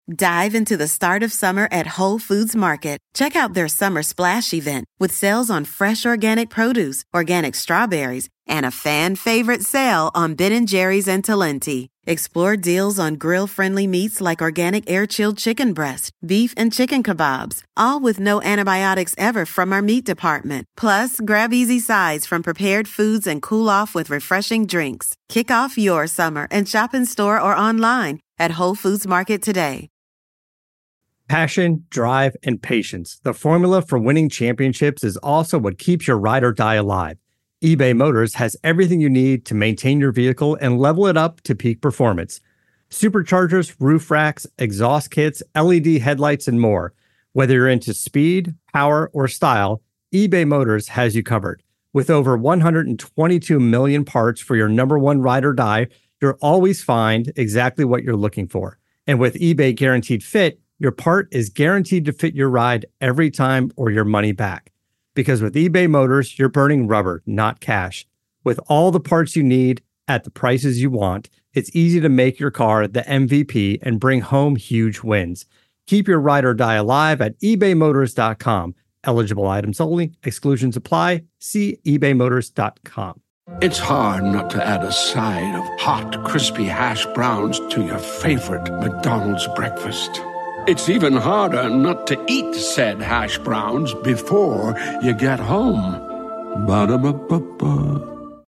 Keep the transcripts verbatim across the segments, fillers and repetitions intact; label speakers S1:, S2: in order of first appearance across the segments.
S1: Dive into the start of summer at Whole Foods Market. Check out their Summer Splash event with sales on fresh organic produce, organic strawberries, and a fan favorite sale on Ben and Jerry's and Talenti. Explore deals on grill-friendly meats like organic air-chilled chicken breast, beef, and chicken kebabs, all with no antibiotics ever from our meat department. Plus, grab easy sides from prepared foods and cool off with refreshing drinks. Kick off your summer and shop in store or online at Whole Foods Market today.
S2: Passion, drive, and patience. The formula for winning championships is also what keeps your ride or die alive. eBay Motors has everything you need to maintain your vehicle and level it up to peak performance. Superchargers, roof racks, exhaust kits, L E D headlights, and more. Whether you're into speed, power, or style, eBay Motors has you covered. With over one hundred twenty-two million parts for your number one ride or die, you'll always find exactly what you're looking for. And with eBay Guaranteed Fit, your part is guaranteed to fit your ride every time or your money back. Because with eBay Motors, you're burning rubber, not cash. With all the parts you need at the prices you want, it's easy to make your car the M V P and bring home huge wins. Keep your ride or die alive at ebay motors dot com. Eligible items only. Exclusions apply. See ebay motors dot com.
S3: It's hard not to add a side of hot, crispy hash browns to your favorite McDonald's breakfast. It's even harder not to eat said hash browns before you get home. Ba-da-ba-ba-ba.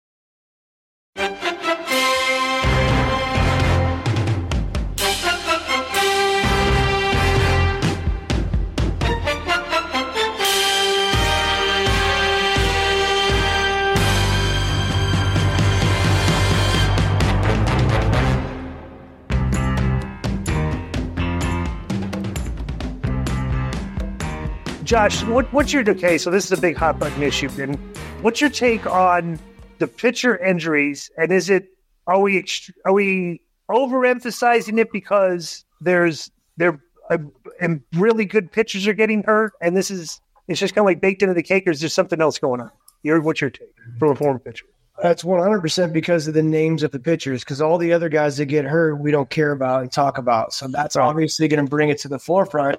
S4: Josh, what, what's your okay? So this is a big hot button issue. And what's your take on the pitcher injuries? And is it are we are we overemphasizing it because there's there uh, and really good pitchers are getting hurt, and this is it's just kind of like baked into the cake, or is there something else going on? Your what's your take from a former pitcher?
S5: That's one hundred percent because of the names of the pitchers, because all the other guys that get hurt, we don't care about and talk about. So that's obviously going to bring it to the forefront.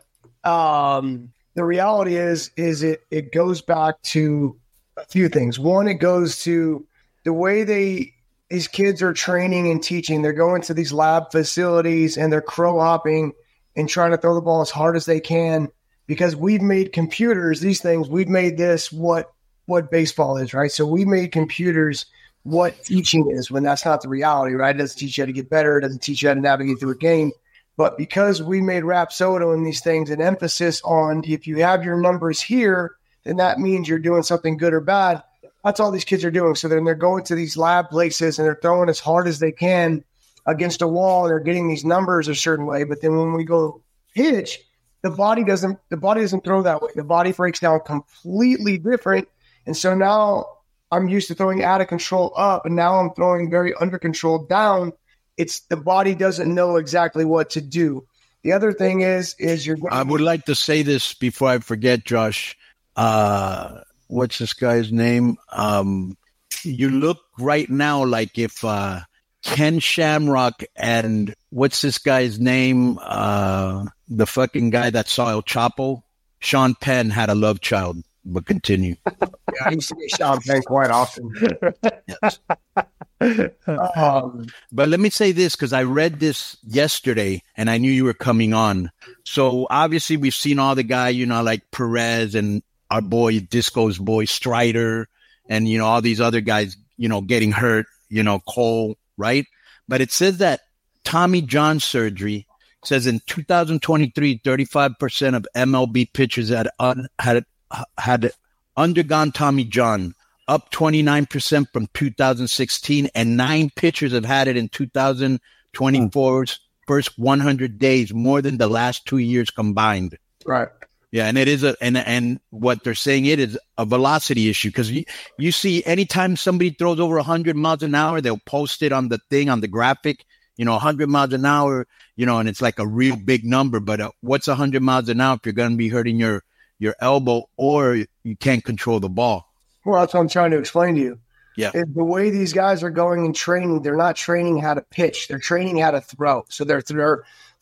S5: Um, the reality is, is it, it goes back to a few things. One, it goes to the way they, these kids are training and teaching. They're going to these lab facilities and they're crow hopping and trying to throw the ball as hard as they can, because we've made computers, these things, we've made this what, what baseball is, right? So we made computers what teaching is, when that's not the reality, right? It doesn't teach you how to get better. It doesn't teach you how to navigate through a game. But because we made Rapsodo and these things an emphasis on, if you have your numbers here, then that means you're doing something good or bad. That's all these kids are doing. So then they're going to these lab places and they're throwing as hard as they can against a wall, and they're getting these numbers a certain way. But then when we go pitch, the body doesn't the body doesn't throw that way. The body breaks down completely different. And so now I'm used to throwing out of control up, and now I'm throwing very under control down. It's the body doesn't know exactly what to do. The other thing is, is you're.
S6: I would like to say this before I forget, Josh. Uh, what's this guy's name? Um, you look right now like if uh, Ken Shamrock and what's this guy's name? Uh, the fucking guy that saw El Chapo, Sean Penn, had a love child. But continue.
S5: Yeah, I used to get Sean Penn quite often.
S6: Yes. Um, but let me say this, because I read this yesterday and I knew you were coming on. So obviously we've seen all the guys, you know, like Perez and our boy Disco's boy Strider, and, you know, all these other guys, you know, getting hurt, you know, Cole, right? But it says that Tommy John surgery says in two thousand twenty-three, thirty-five percent of M L B pitchers had un- had had undergone Tommy John, up twenty-nine percent from two thousand sixteen, and nine pitchers have had it in two thousand twenty-four's first one hundred days, more than the last two years combined.
S5: Right.
S6: Yeah, and it is a and and what they're saying, it is a velocity issue, because you, you see anytime somebody throws over one hundred miles an hour, they'll post it on the thing, on the graphic, you know, one hundred miles an hour, you know, and it's like a real big number. But uh, what's one hundred miles an hour if you're going to be hurting your your elbow, or you can't control the ball?
S5: Well, that's what I'm trying to explain to you.
S6: Yeah.
S5: Is the way these guys are going and training, they're not training how to pitch. They're training how to throw. So they're they're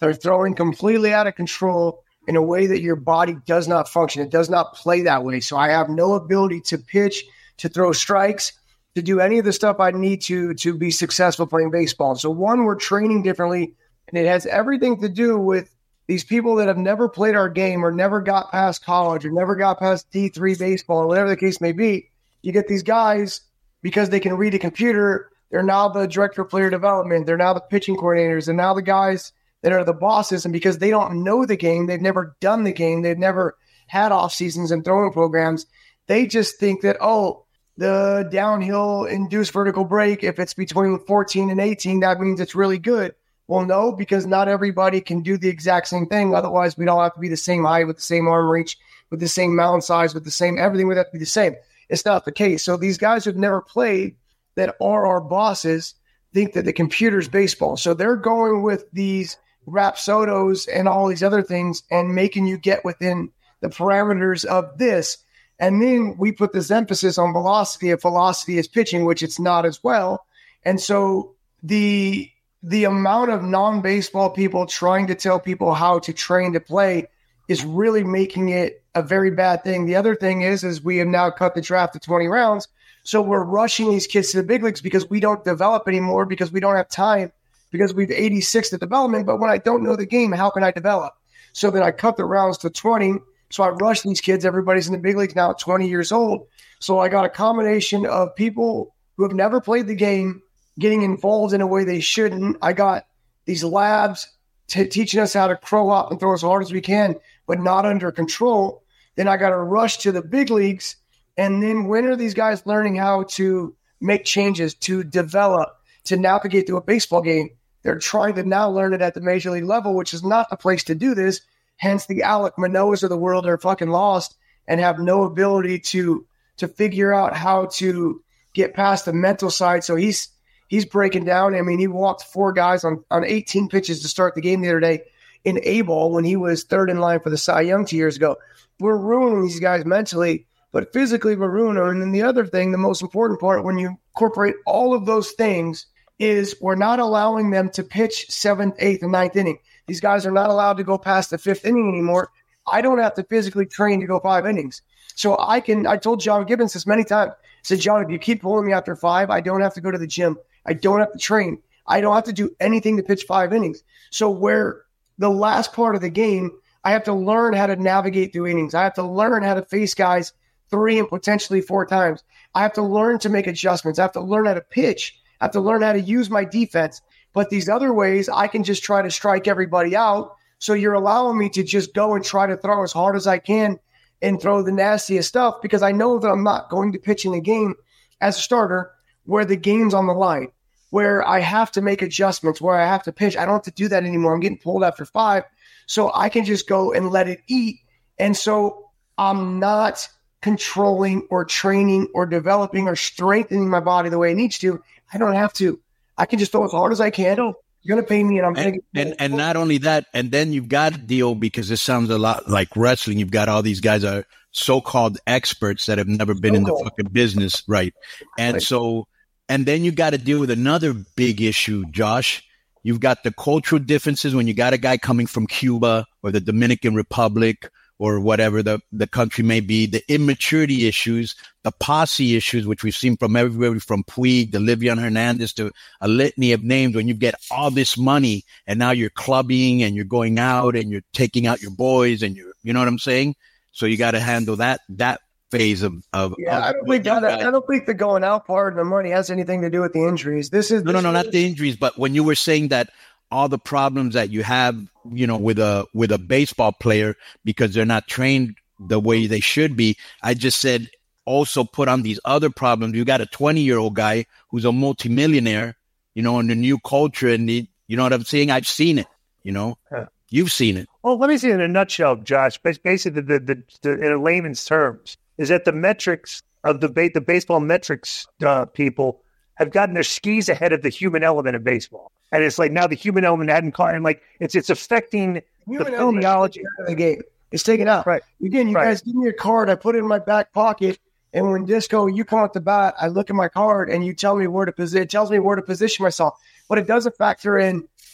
S5: They're throwing completely out of control in a way that your body does not function. It does not play that way. So I have no ability to pitch, to throw strikes, to do any of the stuff I need to to be successful playing baseball. So one, we're training differently, and it has everything to do with these people that have never played our game or never got past college or never got past D three baseball or whatever the case may be. You get these guys, because they can read a computer, they're now the director of player development. They're now the pitching coordinators. And now the guys that are the bosses. And because they don't know the game, they've never done the game, they've never had off seasons and throwing programs, they just think that, oh, the downhill induced vertical break, if it's between fourteen and eighteen, that means it's really good. Well, no, because not everybody can do the exact same thing. Otherwise, we'd all have to be the same height, with the same arm reach, with the same mound size, with the same, everything would have to be the same. It's not the case. So these guys who've never played that are our bosses think that the computer's baseball. So they're going with these Rapsodos and all these other things and making you get within the parameters of this. And then we put this emphasis on velocity. If velocity is pitching, which it's not as well. And so the the amount of non-baseball people trying to tell people how to train to play is really making it a very bad thing. The other thing is, is we have now cut the draft to twenty rounds. So we're rushing these kids to the big leagues because we don't develop anymore, because we don't have time, because we've eighty-sixth at development. But when I don't know the game, how can I develop? So then I cut the rounds to twenty. So I rush these kids. Everybody's in the big leagues now at twenty years old. So I got a combination of people who have never played the game getting involved in a way they shouldn't. I got these labs t- teaching us how to crow up and throw as hard as we can, but not under control. Then I got to rush to the big leagues. And then when are these guys learning how to make changes, to develop, to navigate through a baseball game? They're trying to now learn it at the major league level, which is not the place to do this. Hence, the Alek Manoahs of the world are fucking lost and have no ability to to figure out how to get past the mental side. So he's he's breaking down. I mean, he walked four guys on, on eighteen pitches to start the game the other day in A-ball when he was third in line for the Cy Young two years ago. We're ruining these guys mentally, but physically we're ruining them. And then the other thing, the most important part, when you incorporate all of those things, is we're not allowing them to pitch seventh, eighth, and ninth inning. These guys are not allowed to go past the fifth inning anymore. I don't have to physically train to go five innings. So I can, I told John Gibbons this many times. I said, John, if you keep pulling me after five, I don't have to go to the gym. I don't have to train. I don't have to do anything to pitch five innings. So where the last part of the game, I have to learn how to navigate through innings. I have to learn how to face guys three and potentially four times. I have to learn to make adjustments. I have to learn how to pitch. I have to learn how to use my defense. But these other ways, I can just try to strike everybody out. So you're allowing me to just go and try to throw as hard as I can and throw the nastiest stuff, because I know that I'm not going to pitch in a game as a starter where the game's on the line, where I have to make adjustments, where I have to pitch. I don't have to do that anymore. I'm getting pulled after five. So I can just go and let it eat. And so I'm not controlling or training or developing or strengthening my body the way it needs to. I don't have to. I can just throw as hard as I can. You're going to pay me, and I'm going to
S6: and, and and not only that, and then you've got to deal, because this sounds a lot like wrestling. You've got all these guys are so-called experts that have never been in the fucking business, right? And
S5: Right.
S6: so, and then you got to deal with another big issue, Josh. You've got the cultural differences when you got a guy coming from Cuba or the Dominican Republic or whatever the, the country may be, the immaturity issues, the posse issues, which we've seen from everybody from Puig to Livian Hernandez to a litany of names. When you get all this money and now you're clubbing and you're going out and you're taking out your boys and you're, you know what I'm saying? So you got to handle that, that phase of, of,
S5: Yeah,
S6: of
S5: I don't think that, I don't think the going out part and the money has anything to do with the injuries. This is
S6: no, no,
S5: this
S6: no,
S5: is-
S6: not the injuries, but when you were saying that all the problems that you have, you know, with a with a baseball player because they're not trained the way they should be, I just said also put on these other problems. You got a twenty-year-old guy who's a multimillionaire, you know, in the new culture, and the, you know what I'm saying? I've seen it, you know.
S4: Yeah.
S6: You've seen it.
S4: Well, let me see in a nutshell, Josh. Bas- Basically, the, the, the in a layman's terms, is that the metrics of the ba- the baseball metrics uh, people have gotten their skis ahead of the human element of baseball, and it's like now the human element hadn't caught, and like it's it's affecting the
S5: Human element is
S4: physiology.
S5: taken out of the game. It's taken out.
S4: Right.
S5: Again, you
S4: Right.
S5: guys give me a card. I put it in my back pocket, and when Disco, you come up the bat, I look at my card, and you tell me where to position. It tells me where to position myself, but it doesn't factor in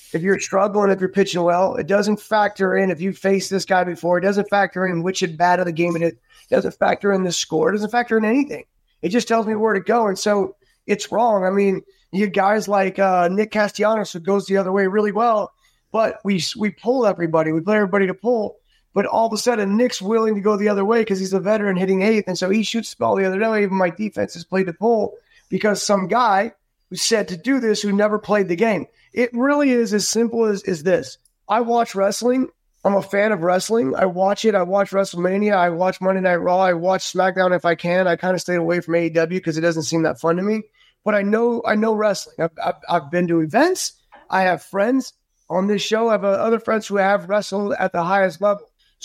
S5: if you're struggling, if you're pitching well. It doesn't factor in if you faced this guy before. It doesn't factor in which at bat of the game it is. It doesn't factor in the score. It doesn't factor in anything. It just tells me where to go. And so it's wrong. I mean, you have guys like uh, Nick Castellanos who goes the other way really well, but we we pull everybody. We play everybody to pull. But all of a sudden, Nick's willing to go the other way because he's a veteran hitting eighth. And so he shoots the ball the other day. Even my defense has played to pull because some guy who said to do this who never played the game. It really is as simple as, as this. I watch wrestling. I'm a fan of wrestling. I watch it. I watch WrestleMania. I watch Monday Night Raw. I watch SmackDown if I can. I kind of stay away from A E W because it doesn't seem that fun to me. But I know I know wrestling. I've, I've, I've been to events. I have friends on this show. I have uh, other friends who have wrestled at the highest level.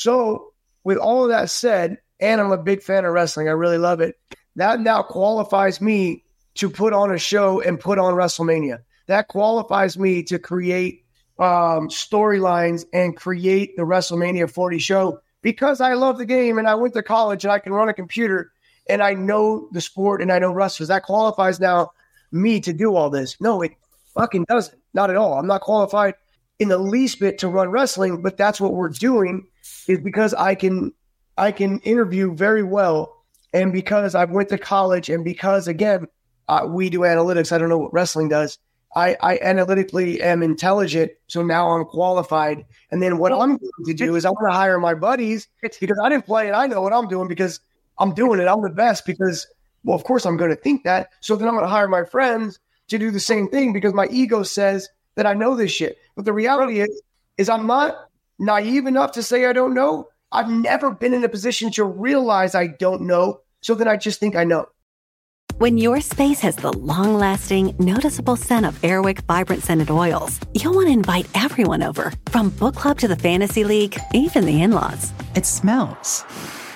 S5: So with all of that said, and I'm a big fan of wrestling, I really love it, that now qualifies me to put on a show and put on WrestleMania. That qualifies me to create um, storylines and create the WrestleMania forty show because I love the game and I went to college and I can run a computer and I know the sport and I know wrestlers. That qualifies now me to do all this. No, it fucking doesn't. Not at all. I'm not qualified in the least bit to run wrestling, but that's what we're doing is because I can I can interview very well and because I went to college and because, again, uh, we do analytics. I don't know what wrestling does. I, I analytically am intelligent, so now I'm qualified. And then what I'm going to do is I'm going to hire my buddies because I didn't play and I know what I'm doing because I'm doing it. I'm the best because, well, of course I'm going to think that. So then I'm going to hire my friends to do the same thing because my ego says that I know this shit. But the reality is, is I'm not naive enough to say I don't know. I've never been in a position to realize I don't know. So then I just think I know.
S7: When your space has the long-lasting, noticeable scent of Airwick Vibrant Scented Oils, you'll want to invite everyone over, from book club to the fantasy league, even the in-laws.
S8: It smells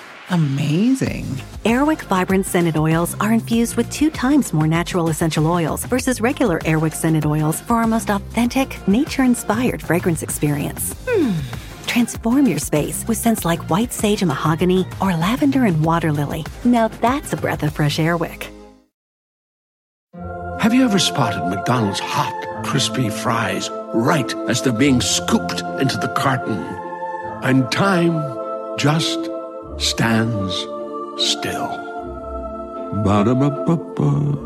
S8: amazing.
S7: Airwick Vibrant Scented Oils are infused with two times more natural essential oils versus regular Airwick Scented Oils for our most authentic, nature-inspired fragrance experience. Hmm. Transform your space with scents like white sage and mahogany or lavender and water lily. Now that's a breath of fresh Airwick.
S3: Have you ever spotted McDonald's hot, crispy fries right as they're being scooped into the carton? And time just stands still. Ba-da-ba-ba-ba.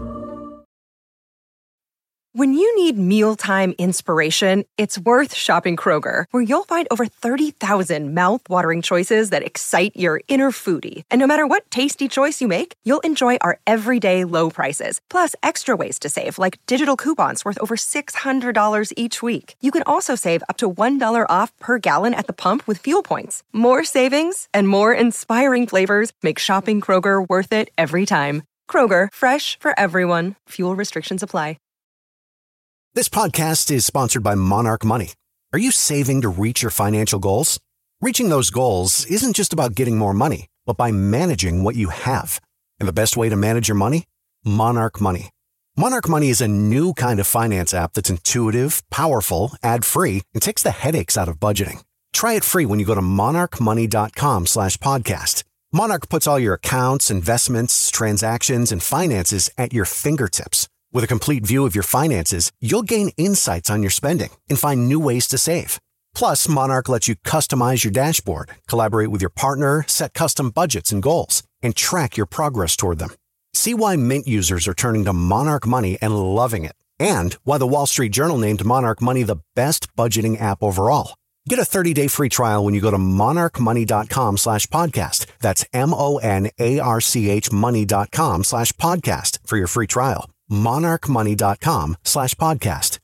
S9: When you need mealtime inspiration, it's worth shopping Kroger, where you'll find over thirty thousand mouth-watering choices that excite your inner foodie. And no matter what tasty choice you make, you'll enjoy our everyday low prices, plus extra ways to save, like digital coupons worth over six hundred dollars each week. You can also save up to one dollar off per gallon at the pump with fuel points. More savings and more inspiring flavors make shopping Kroger worth it every time. Kroger, fresh for everyone. Fuel restrictions apply.
S10: This podcast is sponsored by Monarch Money. Are you saving to reach your financial goals? Reaching those goals isn't just about getting more money, but by managing what you have. And the best way to manage your money? Monarch Money. Monarch Money is a new kind of finance app that's intuitive, powerful, ad-free, and takes the headaches out of budgeting. Try it free when you go to monarchmoney.com slash podcast. Monarch puts all your accounts, investments, transactions, and finances at your fingertips. With a complete view of your finances, you'll gain insights on your spending and find new ways to save. Plus, Monarch lets you customize your dashboard, collaborate with your partner, set custom budgets and goals, and track your progress toward them. See why Mint users are turning to Monarch Money and loving it, and why the Wall Street Journal named Monarch Money the best budgeting app overall. Get a thirty-day free trial when you go to monarchmoney.com slash podcast. That's M-O-N-A-R-C-H money.com slash podcast for your free trial. monarchmoney.com slash podcast.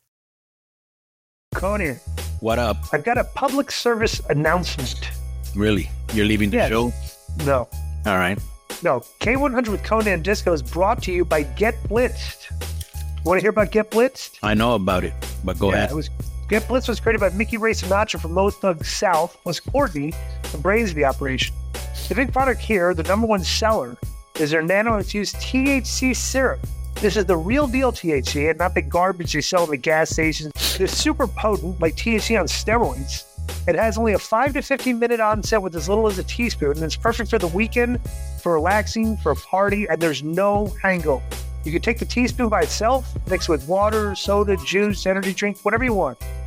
S4: Conan,
S6: What up?
S4: I've got a public service announcement.
S6: Really? You're leaving the
S4: Yes.
S6: show?
S4: No,
S6: All right.
S4: no. K one hundred with Conan Disco is brought to you by Get Blitzed. Want to hear about Get Blitzed?
S6: I know about it, but go
S4: yeah,
S6: ahead.
S4: It was, Get Blitzed was created by Mickey Ray Sinatra from Low Thug South, plus Courtney, the brains of the operation. The big product here, the number one seller, is their nano-infused T H C syrup. This is the real deal T H C and not the garbage they sell at the gas stations. It's super potent, like T H C on steroids. It has only a five to fifteen minute onset with as little as a teaspoon, and it's perfect for the weekend, for relaxing, for a party, and there's no hangover. You can take the teaspoon by itself, mix with water, soda, juice, energy drink, whatever you want.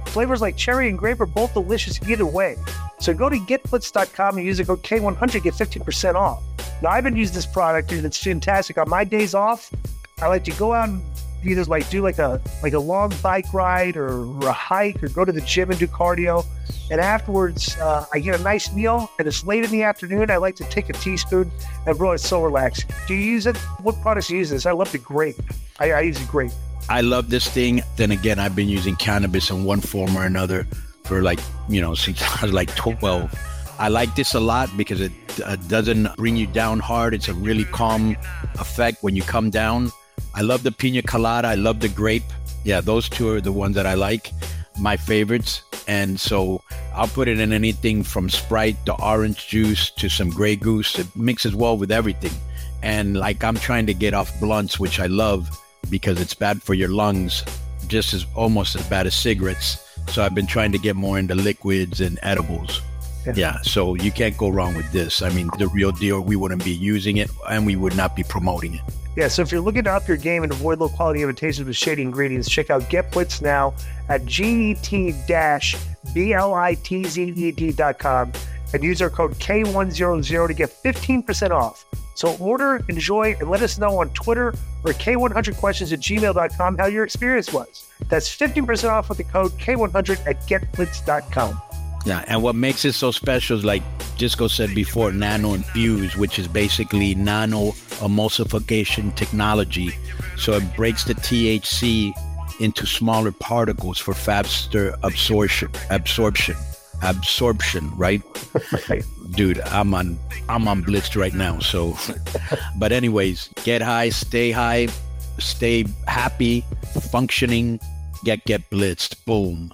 S4: Flavors like cherry and grape are both delicious either way. So go to get blitz dot com and use the code K one hundred, get fifteen percent off. Now, I've been using this product, and it's fantastic. On my days off, I like to go out and either like do like a like a long bike ride or, or a hike, or go to the gym and do cardio. And afterwards, uh, I get a nice meal, and it's late in the afternoon. I like to take a teaspoon, and bro, it's so relaxing. Do you use it? What products do you use this? I love the grape. I, I use the grape.
S6: I love this thing. Then again, I've been using cannabis in one form or another for like, you know, since I was like twelve. I like this a lot because it uh, doesn't bring you down hard. It's a really calm effect when you come down. I love the pina colada. I love the grape. Yeah, those two are the ones that I like, my favorites. And so I'll put it in anything from Sprite to orange juice to some Grey Goose. It mixes well with everything. And like I'm trying to get off blunts, which I love because it's bad for your lungs, just as almost as bad as cigarettes. So I've been trying to get more into liquids and edibles. Yeah. yeah, so you can't go wrong with this. I mean, the real deal, we wouldn't be using it and we would not be promoting it.
S4: Yeah, so if you're looking to up your game and avoid low-quality imitations with shady ingredients, check out Get Blitz now at G E T B L I T Z E D dot com and use our code K one hundred to get fifteen percent off. So order, enjoy, and let us know on Twitter or K one hundred questions at gmail dot com how your experience was. That's fifteen percent off with the code K one hundred at get blitz dot com.
S6: Yeah, and what makes it so special is, like Disco said before, nano infused, which is basically nano emulsification technology. So it breaks the T H C into smaller particles for faster absorption. Absorption. Absorption, right?
S4: Right.
S6: Dude, I'm on I'm on blitzed right now. So, but anyways, get high, stay high, stay happy, functioning, get get blitzed. Boom.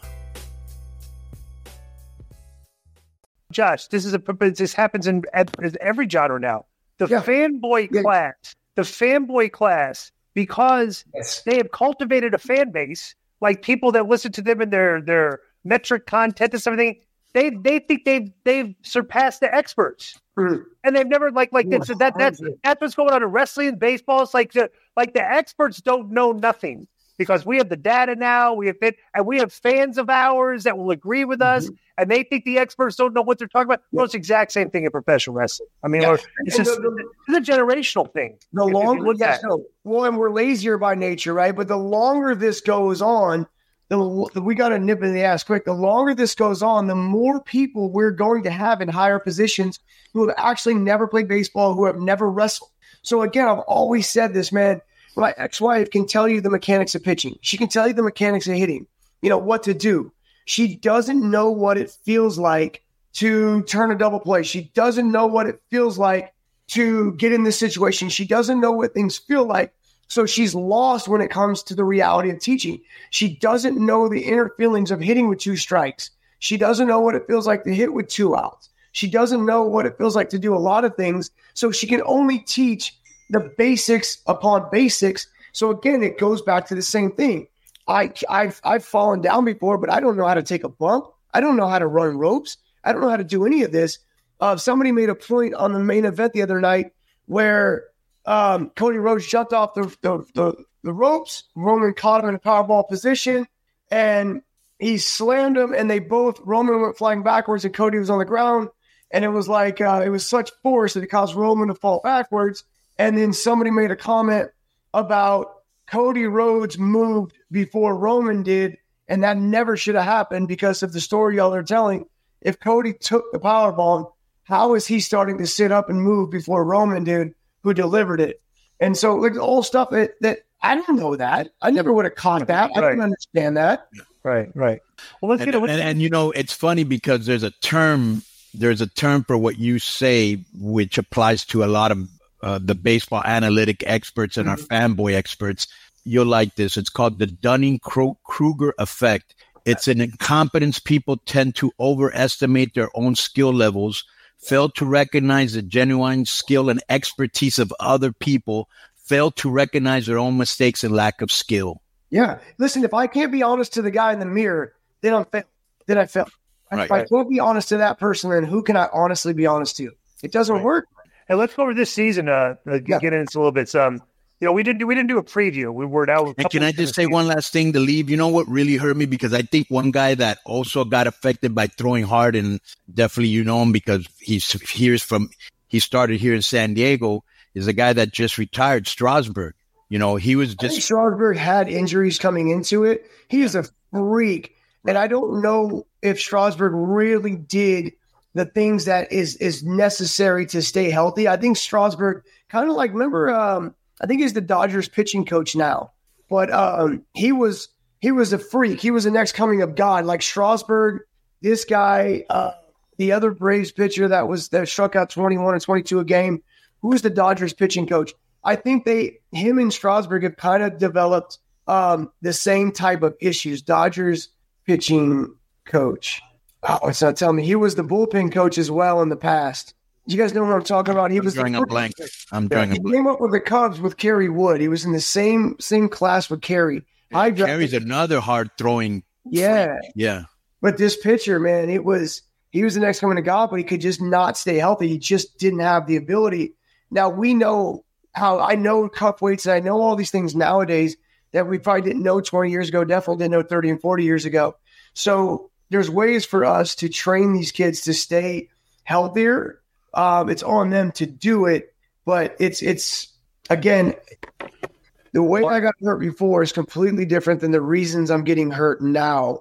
S4: Josh, this is a this happens in every genre now. The yeah. fanboy yeah. class, the fanboy class, because yes. they have cultivated a fan base, like people that listen to them in their their metric content and everything. They they think they've they've surpassed the experts, mm. and they've never like like yeah. that that's that's what's going on in wrestling, baseball. It's like the like the experts don't know nothing because we have the data now. We have it, and we have fans of ours that will agree with mm-hmm. us. And they think the experts don't know what they're talking about. Well, it's the exact same thing in professional wrestling. I mean, yeah. it's just the, the, it's a generational thing.
S5: The longer, yes, no, well, and we're lazier by nature, right? But the longer this goes on, the, the we got to nip in the ass quick. The longer this goes on, the more people we're going to have in higher positions who have actually never played baseball, who have never wrestled. So again, I've always said this, man. My ex-wife can tell you the mechanics of pitching. She can tell you the mechanics of hitting. You know what to do. She doesn't know what it feels like to turn a double play. She doesn't know what it feels like to get in this situation. She doesn't know what things feel like. So she's lost when it comes to the reality of teaching. She doesn't know the inner feelings of hitting with two strikes. She doesn't know what it feels like to hit with two outs. She doesn't know what it feels like to do a lot of things. So she can only teach the basics upon basics. So again, it goes back to the same thing. I, I've I've fallen down before, but I don't know how to take a bump. I don't know how to run ropes. I don't know how to do any of this. Uh, somebody made a point on the main event the other night where um, Cody Rhodes jumped off the, the, the, the ropes. Roman caught him in a powerball position, and he slammed him, and they both, Roman went flying backwards, and Cody was on the ground. And it was like, uh, it was such force that it caused Roman to fall backwards. And then somebody made a comment about Cody Rhodes moved before Roman did, and that never should have happened because of the story y'all are telling. If Cody took the powerbomb, how is he starting to sit up and move before Roman did, who delivered it? And so like all stuff that, that I don't know that. I never would have caught that. I right. don't understand that.
S4: Right, right. Well, let's
S6: and,
S4: get it.
S6: And, and, you know, it's funny because there's a term, there's a term for what you say, which applies to a lot of uh, the baseball analytic experts and mm-hmm. our fanboy experts. You'll like this. It's called the Dunning-Kruger effect. It's an incompetence. People tend to overestimate their own skill levels, fail to recognize the genuine skill and expertise of other people, fail to recognize their own mistakes and lack of skill.
S5: Yeah. Listen, if I can't be honest to the guy in the mirror, then I'm fa- then I fail. Right. If I can't be honest to that person, then who can I honestly be honest to? It doesn't right. work.
S4: Hey, let's go over this season. Uh, yeah. Get into a little bit. Um, you know, we didn't do, we didn't do a preview. We were now.
S6: And can I just say one last thing to leave? You know what really hurt me? Because I think one guy that also got affected by throwing hard, and definitely you know him because he's here's from he started here in San Diego, is a guy that just retired, Strasburg. You know, he was just
S5: Strasburg had injuries coming into it. He is a freak, and I don't know if Strasburg really did the things that is is necessary to stay healthy. I think Strasburg kind of like remember. Um, I think he's the Dodgers pitching coach now, but um, he was he was a freak. He was the next coming of God. Like Strasburg, this guy, uh, the other Braves pitcher that was that struck out twenty-one and twenty-two a game. Who was the Dodgers pitching coach? I think they him and Strasburg have kind of developed um, the same type of issues. Dodgers pitching coach. Oh, it's not telling me he was the bullpen coach as well in the past. You guys know what I'm talking about? He
S6: I'm
S5: was
S6: drawing
S5: the
S6: a blank. I'm drawing
S5: he
S6: a blank.
S5: came up with the Cubs with Kerry Wood. He was in the same same class with Kerry. I
S6: Kerry's another hard throwing.
S5: Yeah,
S6: yeah.
S5: But this pitcher, man, it was he was the next coming to God, but he could just not stay healthy. He just didn't have the ability. Now we know how I know cup weights and I know all these things nowadays that we probably didn't know twenty years ago. Definitely didn't know thirty and forty years ago. So there's ways for us to train these kids to stay healthier. Um, it's on them to do it, but it's it's again the way I got hurt before is completely different than the reasons I'm getting hurt now.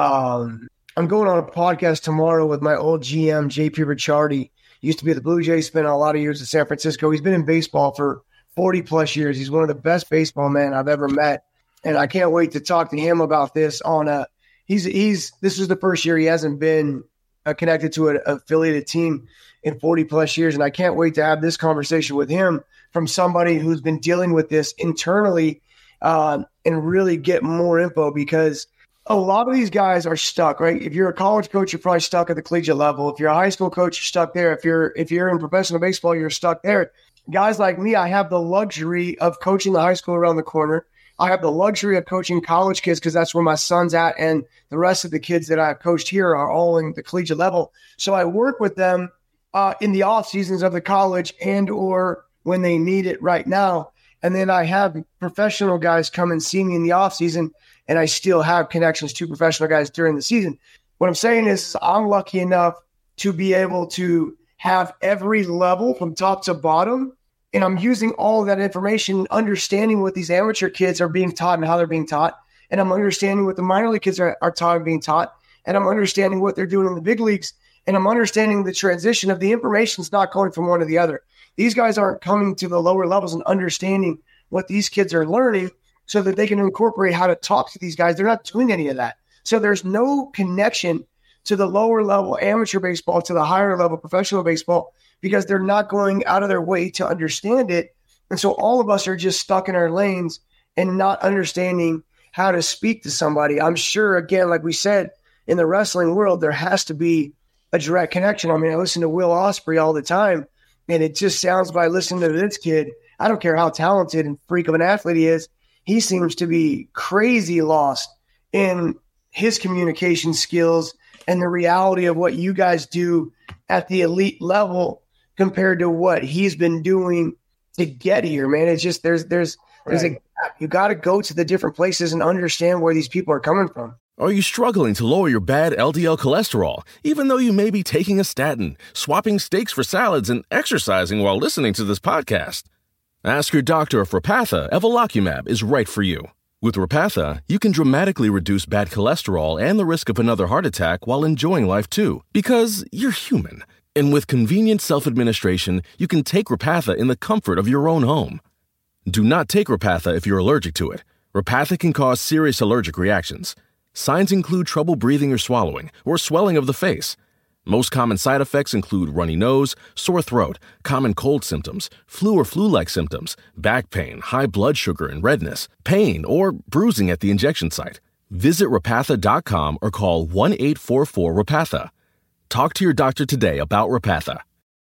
S5: Um, I'm going on a podcast tomorrow with my old G M J P Ricciardi. He used to be at the Blue Jays, spent a lot of years in San Francisco. He's been in baseball for forty plus years. He's one of the best baseball men I've ever met, and I can't wait to talk to him about this. On a he's he's this is the first year he hasn't been uh, connected to an affiliated team in forty plus years. And I can't wait to have this conversation with him from somebody who's been dealing with this internally uh, and really get more info, because a lot of these guys are stuck, right? If you're a college coach, you're probably stuck at the collegiate level. If you're a high school coach, you're stuck there. If you're, if you're in professional baseball, you're stuck there. Guys like me, I have the luxury of coaching the high school around the corner. I have the luxury of coaching college kids because that's where my son's at. And the rest of the kids that I've coached here are all in the collegiate level. So I work with them Uh, in the off seasons of the college and or when they need it right now. And then I have professional guys come and see me in the off season, and I still have connections to professional guys during the season. What I'm saying is I'm lucky enough to be able to have every level from top to bottom. And I'm using all of that information, understanding what these amateur kids are being taught and how they're being taught. And I'm understanding what the minor league kids are, are taught and being taught. And I'm understanding what they're doing in the big leagues. And I'm understanding the transition of the information's not going from one to the other. These guys aren't coming to the lower levels and understanding what these kids are learning so that they can incorporate how to talk to these guys. They're not doing any of that. So there's no connection to the lower level amateur baseball to the higher level professional baseball because they're not going out of their way to understand it. And so all of us are just stuck in our lanes and not understanding how to speak to somebody. I'm sure, again, like we said, in the wrestling world, there has to be a direct connection. I mean, I listen to Will Ospreay all the time, and it just sounds by listening to this kid, I don't care how talented and freak of an athlete he is, he seems to be crazy lost in his communication skills and the reality of what you guys do at the elite level compared to what he's been doing to get here, man. It's just there's there's there's right. a you got to go to the different places and understand where these people are coming from.
S11: Are you struggling to lower your bad L D L cholesterol, even though you may be taking a statin, swapping steaks for salads, and exercising while listening to this podcast? Ask your doctor if Repatha Evolocumab is right for you. With Repatha, you can dramatically reduce bad cholesterol and the risk of another heart attack while enjoying life too, because you're human. And with convenient self-administration, you can take Repatha in the comfort of your own home. Do not take Repatha if you're allergic to it. Repatha can cause serious allergic reactions. Signs include trouble breathing or swallowing, or swelling of the face. Most common side effects include runny nose, sore throat, common cold symptoms, flu or flu-like symptoms, back pain, high blood sugar and redness, pain, or bruising at the injection site. Visit Repatha dot com or call one eight four four Repatha. Talk to your doctor today about Repatha.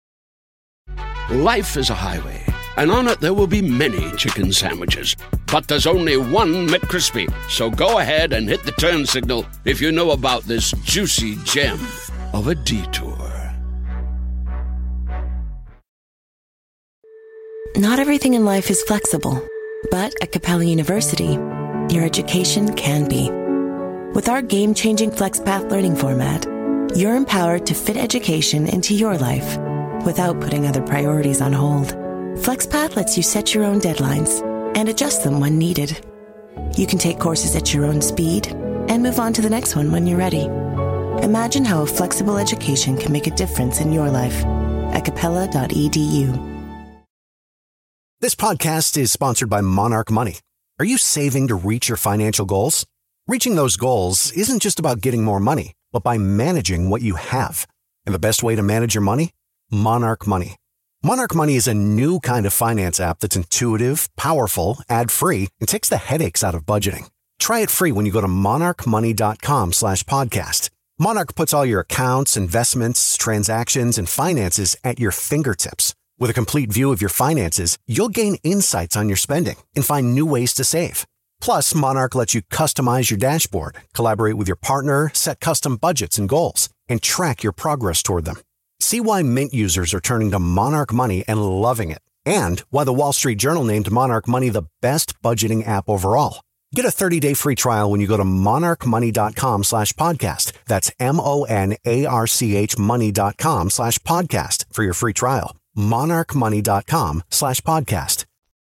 S3: Life is a highway, and on it there will be many chicken sandwiches. But there's only one McCrispy. So go ahead and hit the turn signal if you know about this juicy gem of a detour.
S12: Not everything in life is flexible, but at Capella University, your education can be. With our game-changing FlexPath learning format, you're empowered to fit education into your life without putting other priorities on hold. FlexPath lets you set your own deadlines and adjust them when needed. You can take courses at your own speed and move on to the next one when you're ready. Imagine how a flexible education can make a difference in your life at capella dot e d u.
S10: This podcast is sponsored by Monarch Money. Are you saving to reach your financial goals? Reaching those goals isn't just about getting more money, but by managing what you have. And the best way to manage your money? Monarch Money. Monarch Money is a new kind of finance app that's intuitive, powerful, ad-free, and takes the headaches out of budgeting. Try it free when you go to monarch money dot com slash podcast. Monarch puts all your accounts, investments, transactions, and finances at your fingertips. With a complete view of your finances, you'll gain insights on your spending and find new ways to save. Plus, Monarch lets you customize your dashboard, collaborate with your partner, set custom budgets and goals, and track your progress toward them. See why Mint users are turning to Monarch Money and loving it, and why the Wall Street Journal named Monarch Money the best budgeting app overall. Get a thirty-day free trial when you go to monarch money dot com slash podcast. That's M-O-N-A-R-C-H money dot com slash podcast for your free trial. monarch money dot com slash podcast.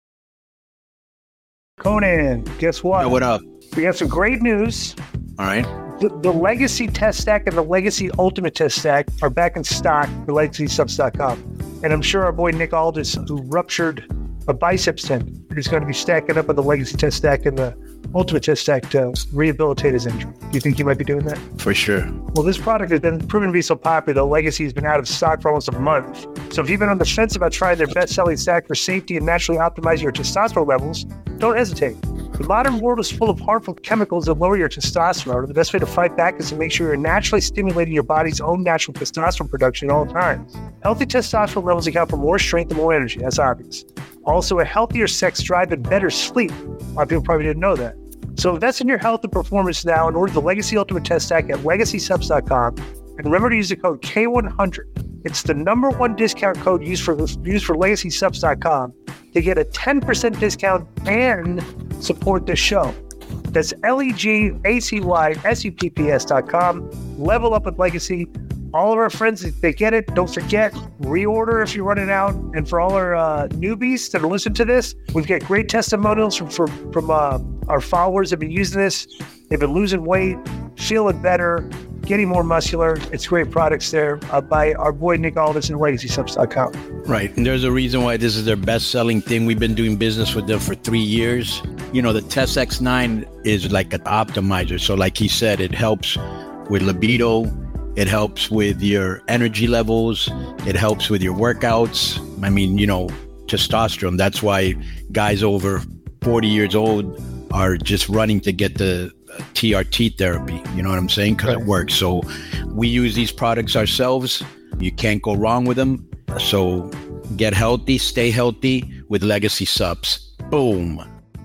S4: Conan, guess what?
S6: Yo, what up?
S4: We have some great news.
S6: All right.
S4: The, the Legacy Test Stack and the Legacy Ultimate Test Stack are back in stock for legacy subs dot com. And I'm sure our boy Nick Aldis, who ruptured a biceps tendon, is going to be stacking up on the Legacy Test Stack and the Ultimate Test Stack to rehabilitate his injury. Do you think he might be doing that?
S6: For sure.
S4: Well, this product has been proven to be so popular, the Legacy has been out of stock for almost a month. So if you've been on the fence about trying their best-selling stack for safety and naturally optimize your testosterone levels, don't hesitate. The modern world is full of harmful chemicals that lower your testosterone, and the best way to fight back is to make sure you're naturally stimulating your body's own natural testosterone production at all times. Healthy testosterone levels account for more strength and more energy, that's obvious. Also, a healthier sex drive and better sleep. A lot of people probably didn't know that. So invest in your health and performance now and order the Legacy Ultimate Test Stack at legacy subs dot com. And remember to use the code K one hundred. It's the number one discount code used for used for legacy subs dot com to get a ten percent discount and support this show. That's L E G A C Y S U P P S dot com. Level up with Legacy. All of our friends, if they get it, don't forget, reorder if you're running out. And for all our uh, newbies that are listening to this, we've got great testimonials from from, from uh, our followers that have been using this. They've been losing weight, feeling better, getting more muscular. It's great products there uh, by our boy Nick Aldis and legacy subs dot com.
S6: Right. And there's a reason why this is their best-selling thing. We've been doing business with them for three years. You know, the Test X nine is like an optimizer. So like he said, it helps with libido. It helps with your energy levels. It helps with your workouts. I mean, you know, testosterone. That's why guys over forty years old are just running to get the T R T therapy. You know what I'm saying? Because it works. So we use these products ourselves. You can't go wrong with them. So get healthy, stay healthy with Legacy Subs. Boom.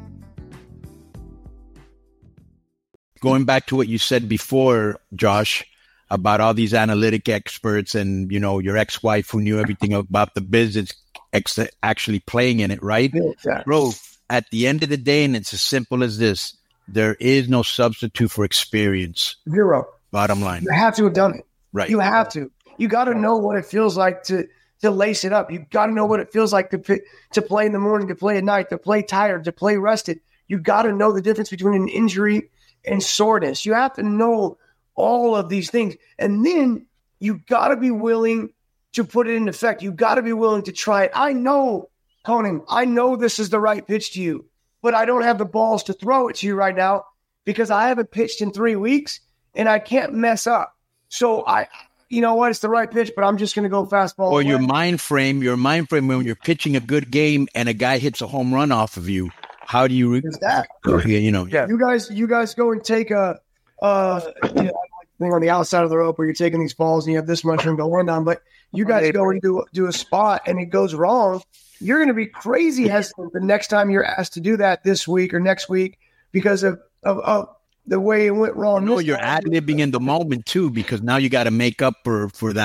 S6: Going back to what you said before, Josh, about all these analytic experts and, you know, your ex-wife who knew everything about the business ex- actually playing in it, right? Yeah. Bro, at the end of the day, and it's as simple as this, there is no substitute for experience.
S5: Zero.
S6: Bottom line.
S5: You have to have done it.
S6: Right.
S5: You have to. You got to know what it feels like to to lace it up. You got to know what it feels like to to play in the morning, to play at night, to play tired, to play rested. You got to know the difference between an injury and soreness. You have to know all of these things. And then you got to be willing to put it in effect. You got to be willing to try it. I know, Conan, I know this is the right pitch to you, but I don't have the balls to throw it to you right now because I haven't pitched in three weeks and I can't mess up. So I, you know what? It's the right pitch, but I'm just going to go fastball.
S6: Or
S5: away.
S6: your mind frame, your mind frame when you're pitching a good game and a guy hits a home run off of you. How do you, re-
S5: Is that?
S6: you know,
S5: yeah. You guys, you guys go and take a, uh, you know, thing on the outside of the rope where you're taking these balls and you have this much room to land on, but you guys go and do do a spot and it goes wrong, you're going to be crazy hesitant the next time you're asked to do that this week or next week because of of, of the way it went wrong.
S6: No, you're ad-libbing in the moment too, because now you got to make up for for that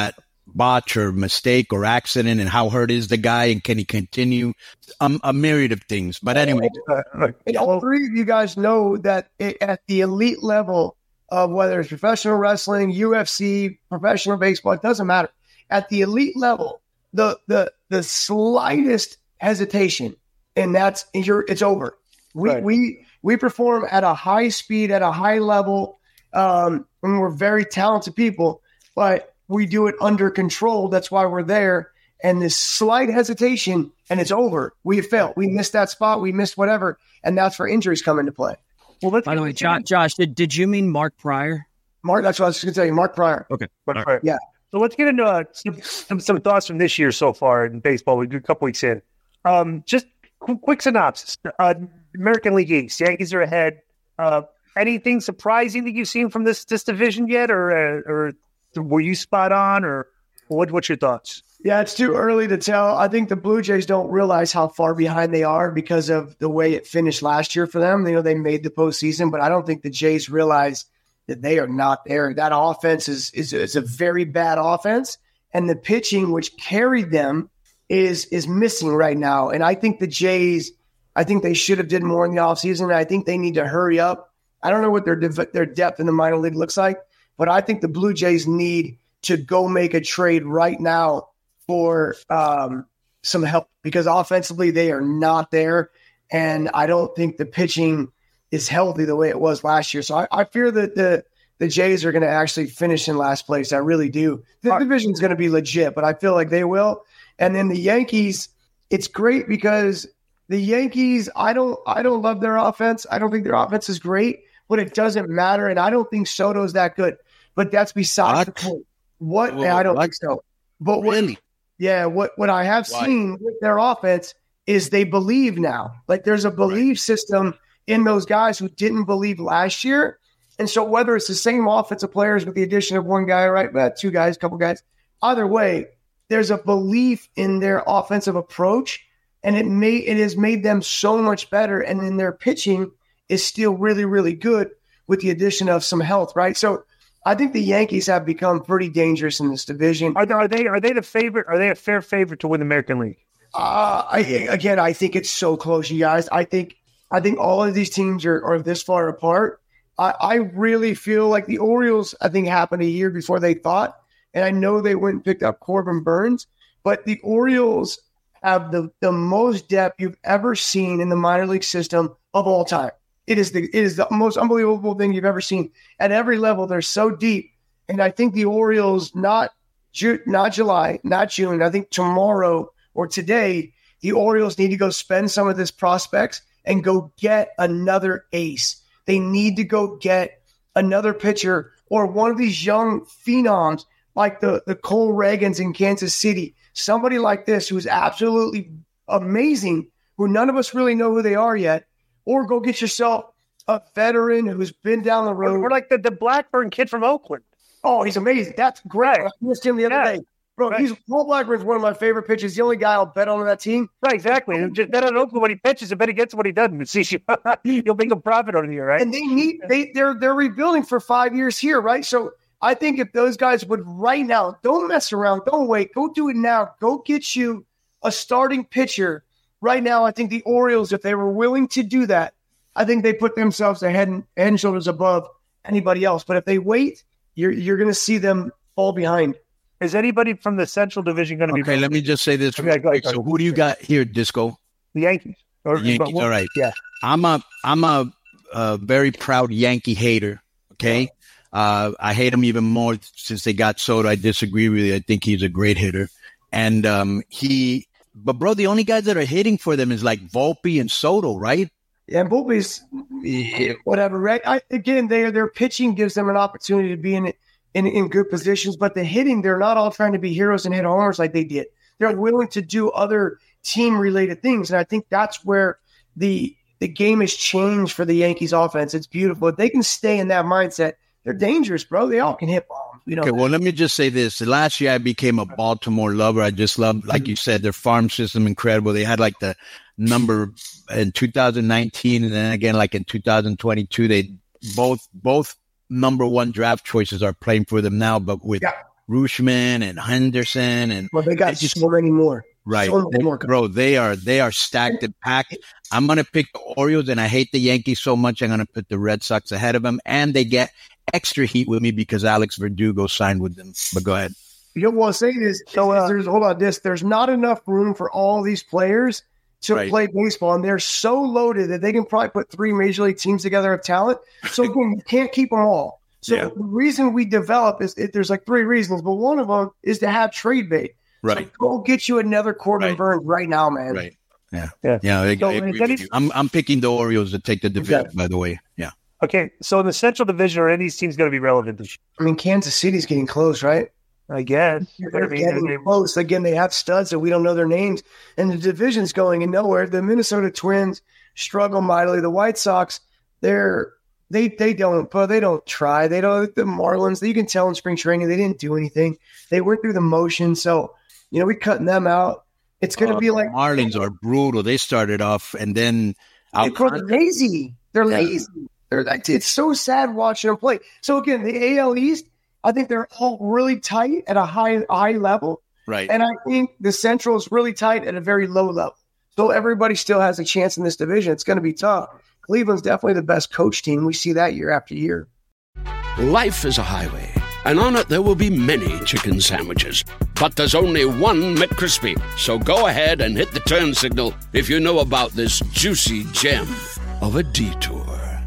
S6: botch or mistake or accident, and how hurt is the guy, and can he continue? Um, a myriad of things. But anyway.
S5: And all three of you guys know that it, at the elite level of whether it's professional wrestling, U F C, professional baseball, it doesn't matter. At the elite level, the the the slightest hesitation, and that's you're, it's over. We
S4: Right.
S5: we we perform at a high speed, at a high level, um, and we're very talented people, but we do it under control. That's why we're there. And this slight hesitation, and it's over. We failed. We missed that spot. We missed whatever, and that's where injuries come into play.
S4: Well, let's
S13: By the way, Josh, Josh did, did you mean Mark Pryor?
S5: Mark, that's what I was going to tell you. Mark Pryor.
S13: Okay.
S4: Mark
S13: All
S4: Pryor.
S5: Yeah.
S4: So let's get into uh, some, some some thoughts from this year so far in baseball. We're a couple weeks in. Um, just qu- quick synopsis. Uh, American League East. Yankees are ahead. Uh, anything surprising that you've seen from this this division yet, or uh, or were you spot on, or what? What's your thoughts?
S5: Yeah, it's too early to tell. I think the Blue Jays don't realize how far behind they are because of the way it finished last year for them. You know, they made the postseason, but I don't think the Jays realize that they are not there. That offense is is, is a very bad offense, and the pitching, which carried them, is is missing right now. And I think the Jays, I think they should have did more in the offseason. I think they need to hurry up. I don't know what their dev- their depth in the minor league looks like, but I think the Blue Jays need to go make a trade right now for um, some help, because offensively they are not there, and I don't think the pitching is healthy the way it was last year. So I, I fear that the the Jays are going to actually finish in last place. I really do. The division is going to be legit, but I feel like they will. And then the Yankees, it's great because the Yankees, I don't I don't love their offense. I don't think their offense is great, but it doesn't matter, and I don't think Soto's that good. But that's besides
S6: What?
S5: the point. What?
S6: Whoa,
S5: I don't
S6: what?
S5: think so. But what,
S6: Really?
S5: Yeah, what, what I have
S6: Why?
S5: seen with their offense is they believe now. Like there's a belief system in those guys who didn't believe last year. And so whether it's the same offensive players with the addition of one guy, right, uh, two guys, couple guys, either way, there's a belief in their offensive approach, and it may it has made them so much better. And then their pitching is still really, really good with the addition of some health, right? So I think the Yankees have become pretty dangerous in this division.
S4: Are they are they, are they the favorite? Are they a fair favorite to win the American League?
S5: Uh, I, again, I think it's so close, you guys. I think I think all of these teams are, are this far apart. I, I really feel like the Orioles, I think, happened a year before they thought. And I know they went and picked up Corbin Burns, but the Orioles have the, the most depth you've ever seen in the minor league system of all time. It is the it is the most unbelievable thing you've ever seen. At every level, they're so deep. And I think the Orioles, not Ju- not July, not June, I think tomorrow or today, the Orioles need to go spend some of this prospects and go get another ace. They need to go get another pitcher or one of these young phenoms like the, the Cole Reagans in Kansas City. Somebody like this who's absolutely amazing, who none of us really know who they are yet. Or go get yourself a veteran who's been down the road.
S4: We're like the, the Blackburn kid from Oakland.
S5: Oh, he's amazing. That's great. I missed him the other
S4: Yeah.
S5: day. Bro,
S4: Right.
S5: he's Paul Blackburn's one of my favorite pitchers. The only guy I'll bet on that team.
S4: Right, exactly. And just bet on Oakland when he pitches, and bet against him when he doesn't. See, you'll make a profit on the year, right?
S5: And they need they they're they're rebuilding for five years here, right? So I think if those guys would right now, don't mess around, don't wait, go do it now. Go get you a starting pitcher right now. I think the Orioles, if they were willing to do that, I think they put themselves ahead and, head and shoulders above anybody else. But if they wait, you're you're going to see them fall behind.
S4: Is anybody from the Central Division going to be?
S6: Okay, let me just say this.
S4: Okay, go ahead, go
S6: So
S4: ahead.
S6: who do you got here, Disco?
S4: The Yankees. Or,
S6: The Yankees,
S4: but-
S6: all right.
S4: Yeah.
S6: I'm a I'm a, a very proud Yankee hater. Okay, uh, I hate him even more since they got Soto. I disagree with you. I think he's a great hitter, and um, he. But bro, the only guys that are hitting for them is like Volpe and Soto, right?
S5: Yeah, and Volpe's whatever, right? I, again, their their pitching gives them an opportunity to be in, in in good positions, but the hitting, they're not all trying to be heroes and hit homers like they did. They're willing to do other team related things, and I think that's where the the game has changed for the Yankees offense. It's beautiful. If they can stay in that mindset, they're dangerous, bro. They all can hit bombs. You know.
S6: Okay, well, let me just say this. Last year, I became a Baltimore lover. I just love, like you said, their farm system incredible. They had like the number in two thousand nineteen, and then again, like in two thousand twenty-two, they both both number one draft choices are playing for them now. But with
S5: Yeah.
S6: Rutschman and Henderson. And
S5: well, they got
S6: just,
S5: so many more.
S6: Right.
S5: So
S6: they,
S5: more.
S6: Bro, they are they are stacked and packed. I'm going to pick the Orioles, and I hate the Yankees so much, I'm going to put the Red Sox ahead of them. And they get extra heat with me because Alex Verdugo signed with them. But go ahead.
S5: You know what I'm saying is, so, uh, there's, hold on, this, there's not enough room for all these players to right. play baseball, and they're so loaded that they can probably put three major league teams together of talent. So again, you can't keep them all. So yeah. the reason we develop is it, there's like three reasons, but one of them is to have trade bait.
S6: Right.
S5: So go get you another Corbin
S6: right.
S5: Burnes right now, man.
S6: Right. Yeah.
S4: Yeah.
S6: Yeah. I,
S4: so,
S6: I agree with you. I'm I'm picking the Orioles to take the division. Exactly. By the way. Yeah.
S4: Okay. So in the Central Division, are any of these teams going to be relevant this year?
S5: I mean, Kansas City's getting close, right?
S4: I guess.
S5: They're getting close. Again, they have studs that we don't know their names, and the division's going in nowhere. The Minnesota Twins struggle mightily. The White Sox, they're they they don't, but they don't try. They don't. The Marlins, you can tell in spring training they didn't do anything. They went through the motion, so you know we cutting them out. It's going to uh, be like
S6: Marlins are brutal. They started off and then
S5: they're lazy. They're yeah. lazy. They're it's so sad watching them play. So again, the A L East, I think they're all really tight at a high high level.
S6: Right.
S5: And I think the Central is really tight at a very low level. So everybody still has a chance in this division. It's going to be tough. Cleveland's definitely the best coach team. We see that year after year.
S3: Life is a highway, and on it there will be many chicken sandwiches. But there's only one McCrispy. So go ahead and hit the turn signal if you know about this juicy gem of a detour.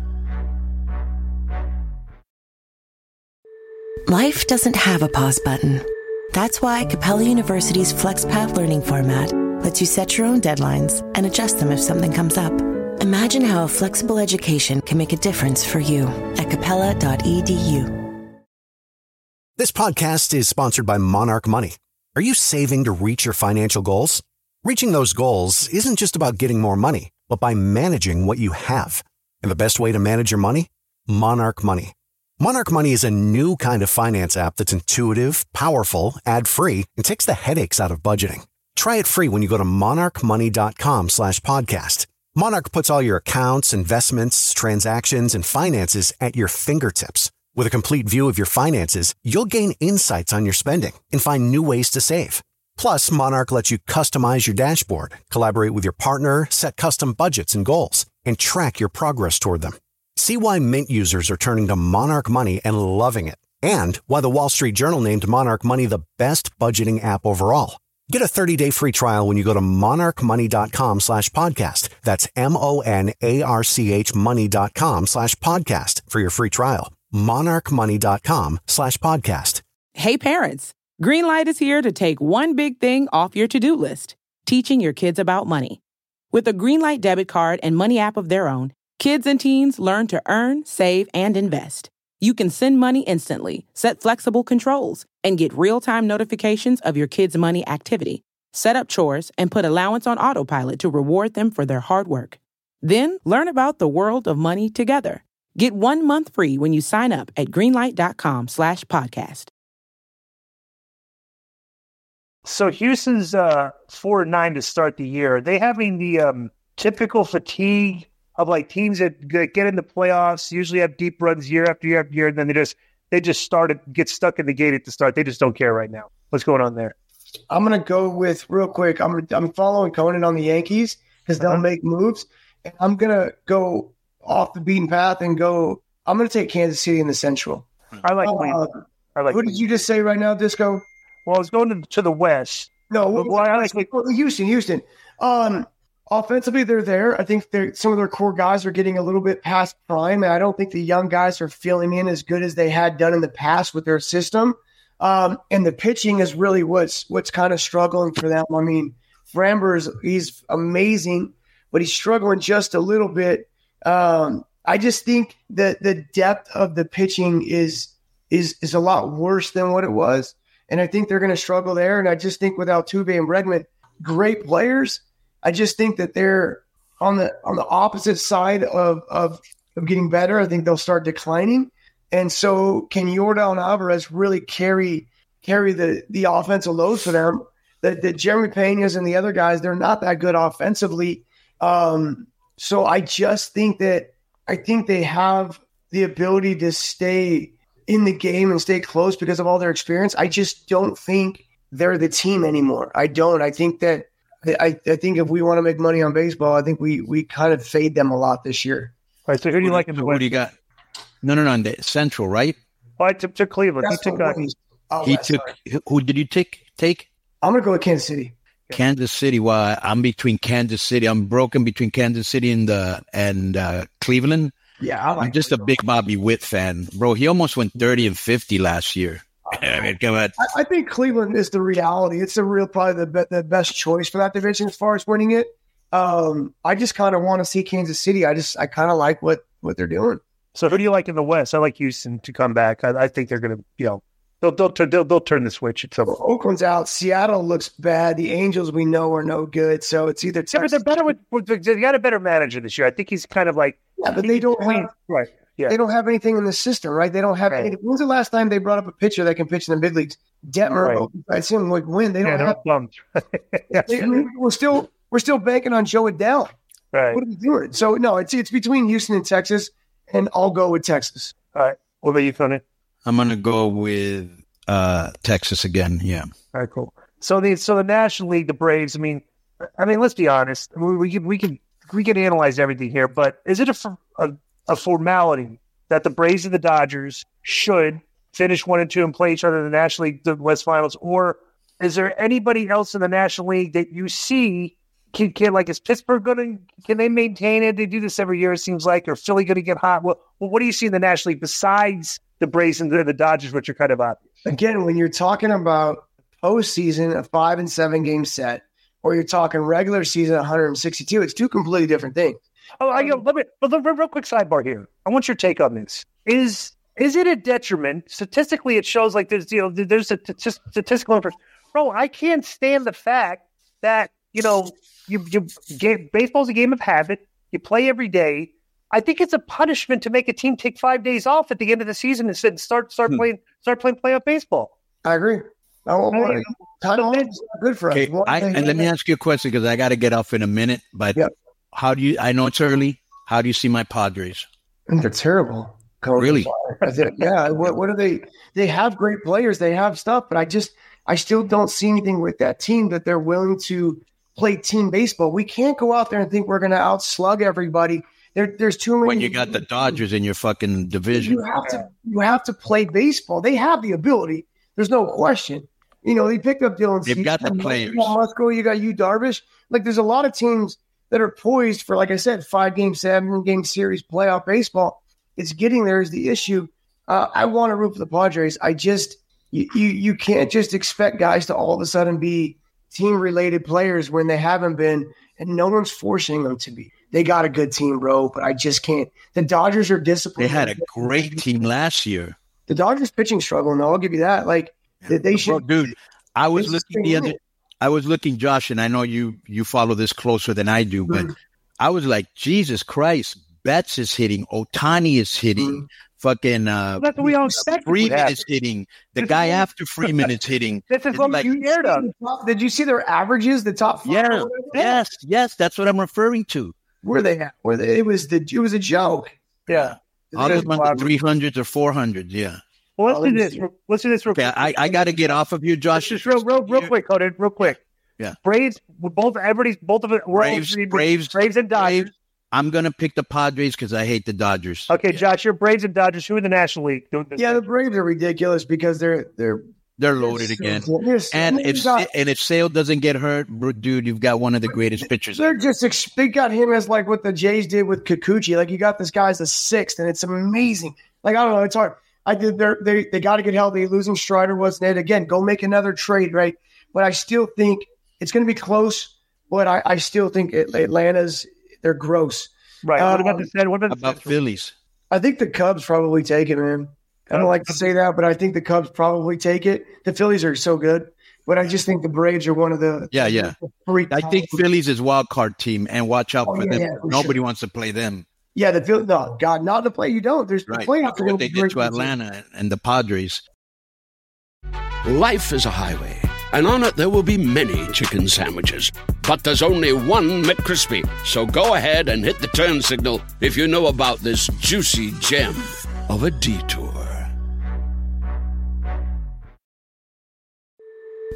S12: Life doesn't have a pause button. That's why Capella University's FlexPath learning format lets you set your own deadlines and adjust them if something comes up. Imagine how a flexible education can make a difference for you at capella dot e d u.
S10: This podcast is sponsored by Monarch Money. Are you saving to reach your financial goals? Reaching those goals isn't just about getting more money, but by managing what you have. And the best way to manage your money? Monarch Money. Monarch Money is a new kind of finance app that's intuitive, powerful, ad-free, and takes the headaches out of budgeting. Try it free when you go to monarch money dot com slash podcast. Monarch puts all your accounts, investments, transactions, and finances at your fingertips. With a complete view of your finances, you'll gain insights on your spending and find new ways to save. Plus, Monarch lets you customize your dashboard, collaborate with your partner, set custom budgets and goals, and track your progress toward them. See why Mint users are turning to Monarch Money and loving it, and why the Wall Street Journal named Monarch Money the best budgeting app overall. Get a thirty-day free trial when you go to monarch money dot com slash podcast. That's M-O-N-A-R-C-H money dot com slash podcast for your free trial. monarch money dot com slash podcast.
S14: Hey parents, Greenlight is here to take one big thing off your to-do list, teaching your kids about money. With a Greenlight debit card and money app of their own, kids and teens learn to earn, save, and invest. You can send money instantly, set flexible controls, and get real-time notifications of your kids' money activity. Set up chores and put allowance on autopilot to reward them for their hard work. Then learn about the world of money together. Get one month free when you sign up at greenlight dot com slash podcast.
S4: So Houston's uh, four and nine to start the year. Are they having the um, typical fatigue of like teams that get in the playoffs, usually have deep runs year after year after year, and then they just they just started get stuck in the gate at the start. They just don't care right now. What's going on there?
S5: I'm gonna go with real quick. I'm I'm following Conan on the Yankees because they'll uh-huh. make moves, and I'm gonna go off the beaten path and go. I'm gonna take Kansas City in the Central.
S4: I like.
S5: Uh,
S4: I like.
S5: Who did you just say right now, Disco?
S4: Well, I was going to, to the West.
S5: No,
S4: well, well, I like
S5: Houston. Houston. Um. Offensively, they're there. I think they're, some of their core guys are getting a little bit past prime, and I don't think the young guys are filling in as good as they had done in the past with their system. Um, and the pitching is really what's what's kind of struggling for them. I mean, Framber's he's amazing, but he's struggling just a little bit. Um, I just think that the depth of the pitching is is is a lot worse than what it was, and I think they're going to struggle there. And I just think with Altuve and Bregman, great players. I just think that they're on the on the opposite side of, of, of getting better. I think they'll start declining. And so can Yordan and Alvarez really carry carry the, the offensive load for them? The, the Jeremy Peñas and the other guys, they're not that good offensively. Um, so I just think that I think they have the ability to stay in the game and stay close because of all their experience. I just don't think they're the team anymore. I don't. I think that I, I think if we want to make money on baseball, I think we we kind of fade them a lot this year.
S4: All right, so who do you like in the West?
S6: Who do you got? No, no, no, in the Central, right?
S4: Oh, I took, took Cleveland.
S5: That's
S4: He took. Uh,
S5: oh,
S6: he
S5: West,
S6: took.
S5: sorry.
S6: Who did you take? Take
S5: I'm going to go with Kansas City.
S6: Kansas City. Well, I'm between Kansas City. I'm broken between Kansas City and the and uh, Cleveland.
S5: Yeah, I like
S6: I'm just a big Bobby Witt fan, bro. He almost went thirty and fifty last year. I mean, come on.
S5: I, I think Cleveland is the reality. It's the real, probably the be, the best choice for that division as far as winning it. Um, I just kind of want to see Kansas City. I just I kind of like what what they're doing.
S4: So who do you like in the West? I like Houston to come back. I, I think they're going to, you know, they'll they'll turn they'll, they'll turn the switch at some point.
S5: Oakland's out. Seattle looks bad. The Angels we know are no good. So it's either
S4: Yeah, but they're better with, with they got a better manager this year. I think he's kind of like
S5: yeah, but they don't have
S4: right. Yeah,
S5: they don't have anything in the system, right? They don't have
S4: right.
S5: anything. When's the last time they brought up a pitcher that can pitch in the big leagues? Detmer,
S4: Right.
S5: I see him like win. They don't
S4: yeah,
S5: have.
S4: bummed. yeah.
S5: They, I mean, we're still we're still banking on Joe Adele.
S4: Right.
S5: What are we doing? So no, it's it's between Houston and Texas, and I'll go with Texas.
S4: All right. What about you, Tony?
S6: I'm gonna go with uh, Texas again. Yeah.
S4: All right, cool. So the so the National League, the Braves. I mean, I mean, let's be honest. I mean, we can we can we can analyze everything here, but is it a a, a formality that the Braves and the Dodgers should finish one and two and play each other in the National League, the West Finals, or is there anybody else in the National League that you see? Can, can like is Pittsburgh going to can they maintain it? They do this every year, it seems like. Or Philly going to get hot? Well, well, what do you see in the National League besides the Braves and the, the Dodgers, which are kind of obvious?
S5: Again, when you're talking about postseason, a five and seven game set, or you're talking regular season, one hundred sixty-two, it's two completely different things.
S4: Oh, I go. Let me. But look, real quick sidebar here. I want your take on this. Is is it a detriment? Statistically, it shows like there's you know there's a t- statistical information. Bro, I can't stand the fact that you know you you game, baseball's a game of habit. You play every day. I think it's a punishment to make a team take five days off at the end of the season and sit- start start hmm. playing start playing playoff baseball.
S5: I agree. I won't I mean, time off is good for us.
S6: Okay, I, and let me ask you a question because I got to get off in a minute. But yep. how do you? I know it's early. How do you see my Padres?
S5: They're terrible.
S6: Really?
S5: Yeah. What, what are they? They have great players. They have stuff, but I just, I still don't see anything with that team that they're willing to play team baseball. We can't go out there and think we're going to outslug everybody. There, there's too many.
S6: When you got the Dodgers in your fucking division,
S5: you have to, you have to play baseball. They have the ability. There's no question. You know, they picked up Dylan.
S6: They've got the players.
S5: You got Musgrove, you got Yu Darvish. Like, there's a lot of teams that are poised for, like I said, five game, seven game series playoff baseball. It's getting there is the issue. Uh, I want to root for the Padres. I just you, you you can't just expect guys to all of a sudden be team related players when they haven't been, and no one's forcing them to be. They got a good team, bro, but I just can't. The Dodgers are disciplined.
S6: They had a great team last year.
S5: The Dodgers pitching struggle, no, I'll give you that. Like they, they should,
S6: bro, dude. I was looking the other. I was looking, Josh, and I know you you follow this closer than I do, but mm. I was like, Jesus Christ, Betts is hitting, Ohtani is hitting, mm. fucking uh,
S4: well, that's what we all expect.
S6: Freeman is hitting, the this guy is, after Freeman is hitting.
S4: This is what like, you aired up.
S5: Did you see their averages? The top five?
S6: Yeah, yes, yes, that's what I'm referring to.
S5: Where they at? Where they? It was the it was a joke.
S4: Yeah,
S6: all of them on the three hundreds or four hundreds. Yeah.
S4: Well, let's oh, do this. Let's do this real
S6: okay,
S4: quick.
S6: I, I got to get off of you, Josh.
S4: Just real, real, real quick, Conan. Real quick.
S6: Yeah.
S4: Braves. Both everybody's both of it.
S6: Braves, Braves,
S4: Braves, and Dodgers.
S6: Braves. I'm gonna pick the Padres because I hate the Dodgers.
S4: Okay,
S6: yeah.
S4: Josh, you're Braves and Dodgers. Who in the National League?
S5: Yeah, the Braves are ridiculous because they're they're
S6: they're loaded
S5: so,
S6: again.
S5: So,
S6: and if got, and if Sale doesn't get hurt, dude, you've got one of the greatest pitchers.
S5: They're just they got him as like what the Jays did with Kikuchi. Like you got this guy as a sixth, and it's amazing. Like I don't know, it's hard. I did. They they got to get healthy. Losing Strider wasn't it. Again, go make another trade, right? But I still think it's going to be close. But I, I still think Atlanta's they're gross.
S4: Right.
S5: Um,
S4: what about the What about,
S6: about the Phillies?
S5: I think the Cubs probably take it, man. I don't like to say that, but I think the Cubs probably take it. The Phillies are so good, but I just think the Braves are one of the
S6: yeah, yeah.
S5: The
S6: I think Phillies is wild card team, and watch out
S5: oh,
S6: for
S5: yeah,
S6: them.
S5: Yeah, for
S6: Nobody
S5: sure.
S6: wants to play them.
S5: Yeah, the Phillies. No, God, not the play. You don't. There's
S6: right.
S5: the playoffs.
S6: What they did to Atlanta and the Padres.
S3: Life is a highway, and on it there will be many chicken sandwiches. But there's only one McCrispy. So go ahead and hit the turn signal if you know about this juicy gem of a detour.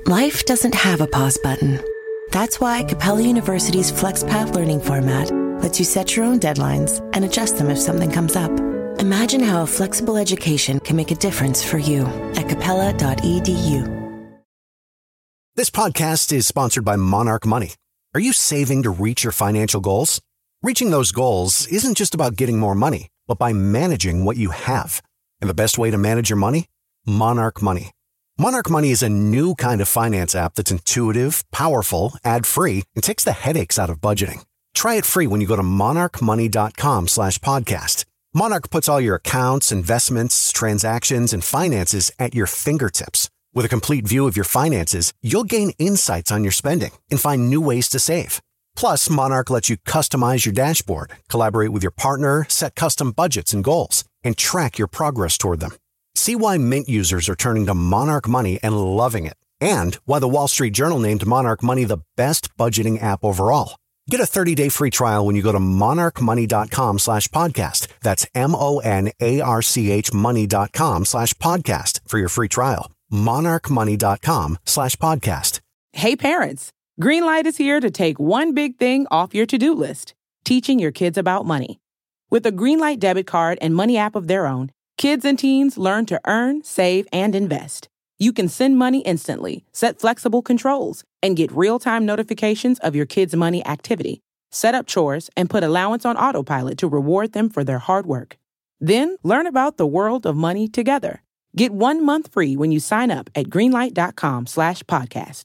S12: Life doesn't have a pause button. That's why Capella University's FlexPath learning format lets you set your own deadlines and adjust them if something comes up. Imagine how a flexible education can make a difference for you at capella dot e d u.
S10: This podcast is sponsored by Monarch Money. Are you saving to reach your financial goals? Reaching those goals isn't just about getting more money, but by managing what you have. And the best way to manage your money? Monarch Money. Monarch Money is a new kind of finance app that's intuitive, powerful, ad-free, and takes the headaches out of budgeting. Try it free when you go to monarch money dot com slash podcast. Monarch puts all your accounts, investments, transactions, and finances at your fingertips. With a complete view of your finances, you'll gain insights on your spending and find new ways to save. Plus, Monarch lets you customize your dashboard, collaborate with your partner, set custom budgets and goals, and track your progress toward them. See why Mint users are turning to Monarch Money and loving it, and why the Wall Street Journal named Monarch Money the best budgeting app overall. Get a thirty-day free trial when you go to monarch money dot com slash podcast. That's M-O-N-A-R-C-H money dot com slash podcast for your free trial. monarch money dot com slash podcast.
S14: Hey parents, Greenlight is here to take one big thing off your to-do list, teaching your kids about money. With a Greenlight debit card and money app of their own, kids and teens learn to earn, save, and invest. You can send money instantly, set flexible controls, and get real-time notifications of your kids' money activity. Set up chores and put allowance on autopilot to reward them for their hard work. Then learn about the world of money together. Get one month free when you sign up at greenlight dot com slash podcast.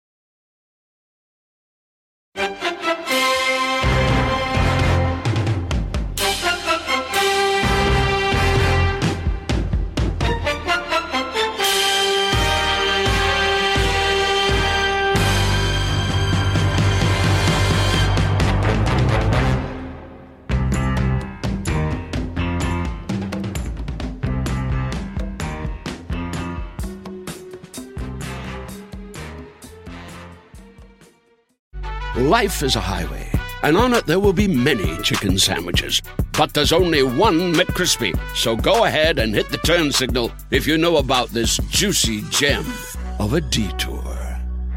S3: Life is a highway, and on it there will be many chicken sandwiches. But there's only one McCrispy. So go ahead and hit the turn signal if you know about this juicy gem of a detour.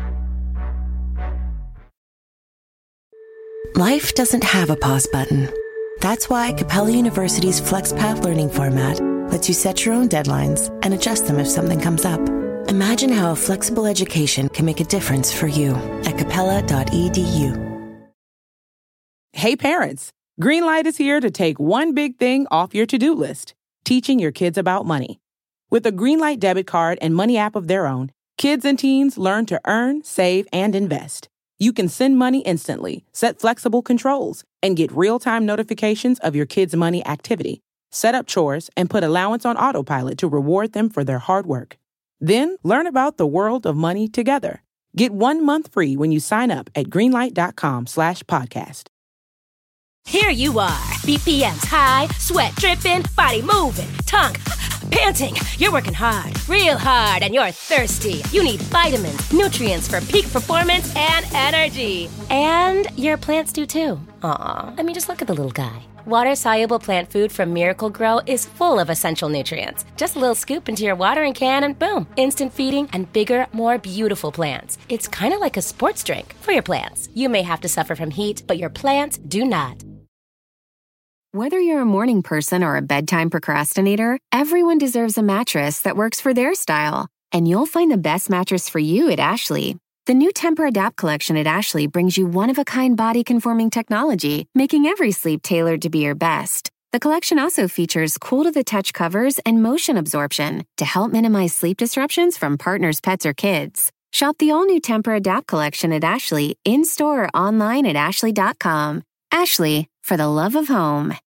S12: Life doesn't have a pause button. That's why Capella University's FlexPath learning format lets you set your own deadlines and adjust them if something comes up. Imagine how a flexible education can make a difference for you at capella dot e d u.
S14: Hey parents, Greenlight is here to take one big thing off your to-do list, teaching your kids about money. With a Greenlight debit card and money app of their own, kids and teens learn to earn, save, and invest. You can send money instantly, set flexible controls, and get real-time notifications of your kids' money activity. Set up chores and put allowance on autopilot to reward them for their hard work. Then learn about the world of money together. Get one month free when you sign up at greenlight dot com slash podcast.
S15: Here you are, B P Ms high, sweat dripping, body moving, tongue panting. You're working hard, real hard, and you're thirsty. You need vitamins, nutrients for peak performance and energy. And your plants do too. Aw, I mean, just look at the little guy. Water-soluble plant food from Miracle Grow is full of essential nutrients. Just a little scoop into your watering can and boom, instant feeding and bigger, more beautiful plants. It's kind of like a sports drink for your plants. You may have to suffer from heat, but your plants do not.
S16: Whether you're a morning person or a bedtime procrastinator, everyone deserves a mattress that works for their style. And you'll find the best mattress for you at Ashley. The new Tempur-Adapt collection at Ashley brings you one-of-a-kind body-conforming technology, making every sleep tailored to be your best. The collection also features cool-to-the-touch covers and motion absorption to help minimize sleep disruptions from partners, pets, or kids. Shop the all-new Tempur-Adapt collection at Ashley, in-store or online at ashley dot com. Ashley, for the love of home.